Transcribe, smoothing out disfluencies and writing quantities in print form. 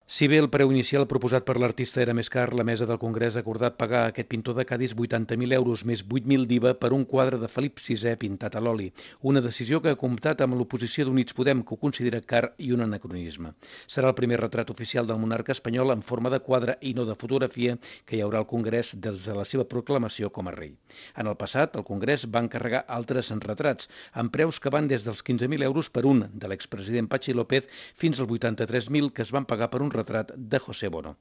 Si bé el preu inicial proposat per l'artista era més car, la mesa del Congrés ha acordat pagar a aquest pintor de Cadis 80.000 euros més 8.000 d'IVA per un quadre de Felip VI pintat a l'oli, una decisió que ha comptat amb l'oposició d'Units Podem, que ho considera car i un anacronisme. Serà el primer retrat oficial del monarca espanyol en forma de quadre i no de fotografia que hi haurà al Congrés des de la seva proclamació com a rei. En el passat, el Congrés va encarregar altres retrats, amb preus que van des dels 15.000 euros per un de l'expresident Patxi López fins als 83.000 que es van pagar per un retrat de José Bono.